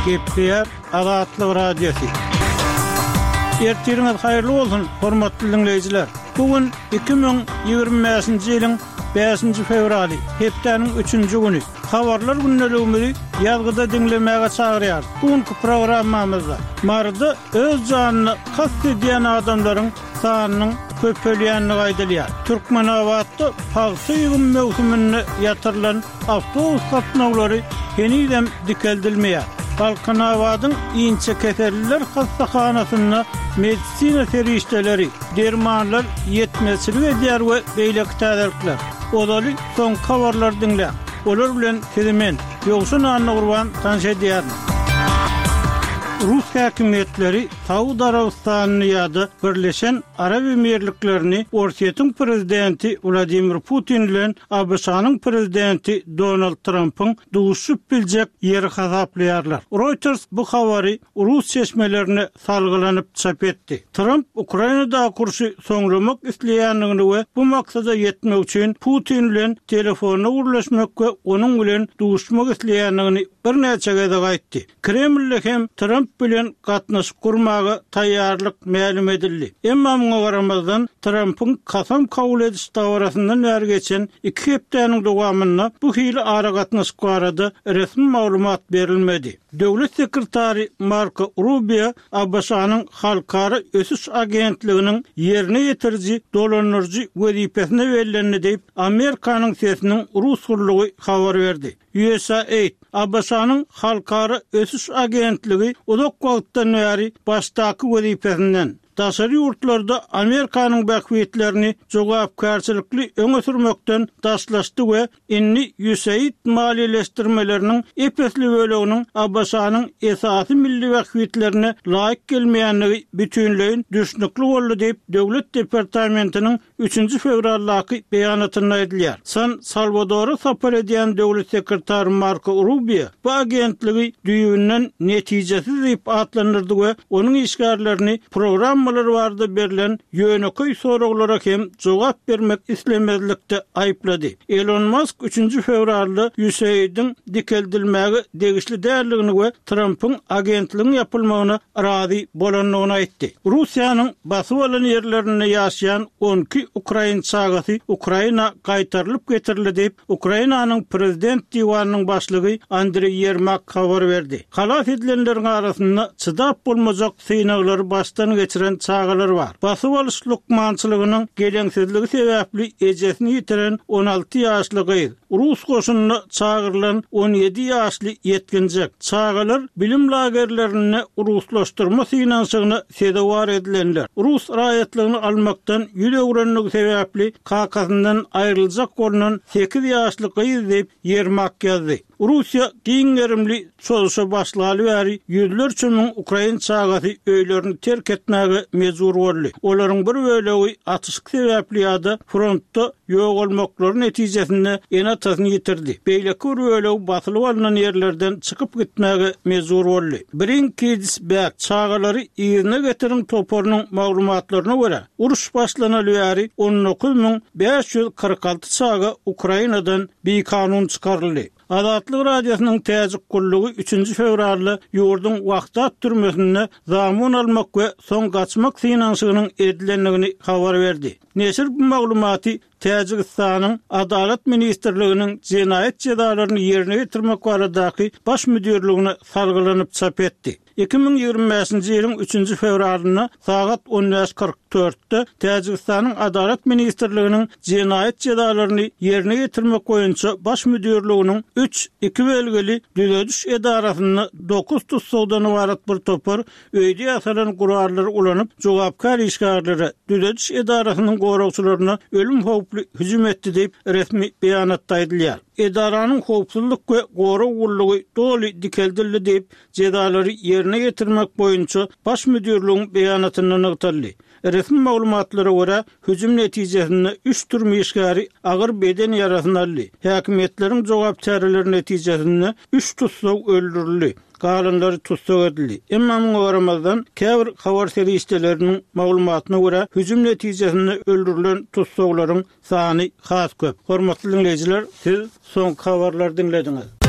Gepler Azatlyk Radiosu. Ertiriniz hayırlı olsun, hormatly dinleyijiler. Bugün 2025-nji ýylyň 5-nji fevraly, hepdeniň 3-nji güni. Habarlar günneligimizi ýazgyda dinlemäge çagyrýar. Bugünkü programmamyzda marda öz janyny kast edýän adamlaryň sanynyň köpelýänini gaýdalýar. Türkmenawatda pagsy ýygyn mewsumyny ýatyrylan awtobus gatnawlary henüýem dikeldilmeýär. Balkanawadyň iňçe keserliler hastahanasyna medisina serişdeleri, dermanlar ýetmezçilik edýär we beýleki täzelikler. Olaly soň habarlar dinle. Olar bilen telemen ýogşun anna gurban tanşedýär. Rus häkimetleri Saudi Arabistanyny ýa-da Birleşen Arab Emirliklerini Orsiýetin prezidenti Vladimir Putin bilen ABŞ-nyň prezidenti Donald Trump'yň duşup biljek ýeri hasaplaýarlar. Reuters bu habary Rus seçmelerini salgylanyp çap etdi. Trump Ukrainada kurşy soňlamak isleýänligini we bu maksada ýetmek üçin Putin bilen telefonna urlaşmak we onuň bilen duşmak isleýänligini bir näçe gede gaýtdy. Kreml hem Trump bilen gatnaşyp gurmagy taýýarlyk ma'lum edildi. Emma muňa garamazdan Trump'yň kasam kabul ediş dawarasyndan näre geçen 2 hepdeniň dowamyna bu hili ara gatnaşyp barada resmi maglumat berilmedi. Döwlet sekretary Marco Rubio ABŞ-nyň halkara ösüş agentliginiň ýerine ýetirji dolanyrjy wezipesine berilýänini diýip Amerikanyň sesiniň Rus gurlugy habar berdi. USAID ABŞ-nyň halkara ösüş agentligi uzak wagtdan beri başdaky wezipesinden daşary ýurtlarda Amerikanyň bähwetlerini jogapkarçylykly öňe sürmekden daşlaşdy we inni USAID maliýeleşdirmeleriniň epesli böleginiň ABŞ-nyň esasy milli bähwetlerine laýyk gelmeýänligi bütünleýin düşnükli boldy diýip Döwlet Departamentiniň 3-nji fevraldaky beýanatynda edilýär. San Salvadora sapar edýän döwlet sekretary Marco Rubio bu agentligi düýünden netijesiz diýip atlanyrdy we onuň işgärlerini programmalar barada berilen ýöneköy soraglara hem jogap bermek islemezlikde aýplady. Elon Musk 3-nji fevralda USAID-iň dikeldilmäge degişli därligini we Trump'yň agentligiň ýapylmagyna razy bolanyny aýtdy. Russiýanyň basyp alan ýerlerinde ýaşaýan 12 Ukrain çagasy Ukraina gaýtarylyp getirildi diýip Ukrainanyň prezident diwanynyň başlygy Andrey Yermak habar berdi. Halas edilenleriň arasynda çydap bolmajak synaglary başdan geçiren çagalar var. Basyp alyş lukmançylygynyň geleňsizligi sebäpli ejesini ýitiren 16 ýaşly gyz Rus goşunyna çağırılan 17 ýaşly ýetkinjek çagalar bilim lagerlerine ruslaşdyrma synanşygyny sedewar edilenler. Rus raýatlygyny almakdan ýüregrenligi sebäpli kakasyndan aýryljak bolunan 8 ýaşly gyz diýip Yermak ýazdy. Russiýa giňerimli çözüşe başlaly bäri ýüzlerçe müň Ukrain çagasy öýlerini terk etmäge mejbur boldy. Olaryň bir bölegi atyşyk sebäpli ýa-da frontda ýok bolmaklary netijesinde enatasyny ýitirdi. Beýleki bir bölegi basylyp alynan ýerlerden çykyp gitmäge mejbur boldy. Brinkensberg çagalary ýerine getiren toporunyň maglumatlaryna görä uruş başlanaly bäri 19.546 çaga Ukrainadan bir kanun çykaryldy. Azatlyk Radiosynyň täzik gullugy 3-nji fevralda ýurdun wagtat türmesinde zamun almak we soň gaçmak synanşygynyň edilenligini habar berdi. Neşir bu maglumaty Täjikistanyň Adalet Ministrliginiň jinayet jezalaryny ýerine ýetirmek baradaky baş müdürligine salgylanyp çap etdi. 2025-nji ýylyň 3-nji fevralyna saat 10:44-de Täjikistanyň Adalet Ministrliginiň jinayet jezalaryny ýerine ýetirmek boýunça baş müdürliginiň 3-2 belgeli düzediş edarasyny 9 tutsagdan ibaret bir topar öýde ýasalan gurallar ulanyp jogapkar işgärlere düzediş edarasynyň goragçylaryna ölüm howply hüjüm etdi diýip resmi beýanatda edilýär. Edaranyň howpsuzlyk we gora gullugy doly dikeldildi diýip jezalary ýerine ýetirmek boýunça baş müdürligiň beýanatyndan ýatyly. Resmi maglumatlara görä hüjüm netijesinde 3 türlü işgäri agyr beden ýarasyny aldy. Häkimetleriň jogap çäreleri netijesinde 3 tutsag öldürildi. Galanlary tutsag edildi. Emma muňa garamazdan käbir habar serişdeleriniň maglumatyna görä hüjüm netijesinde öldürilen tutsaglaryň sany has köp. Hormatly dinleyijiler, siz soň habarlar dinlediňiz.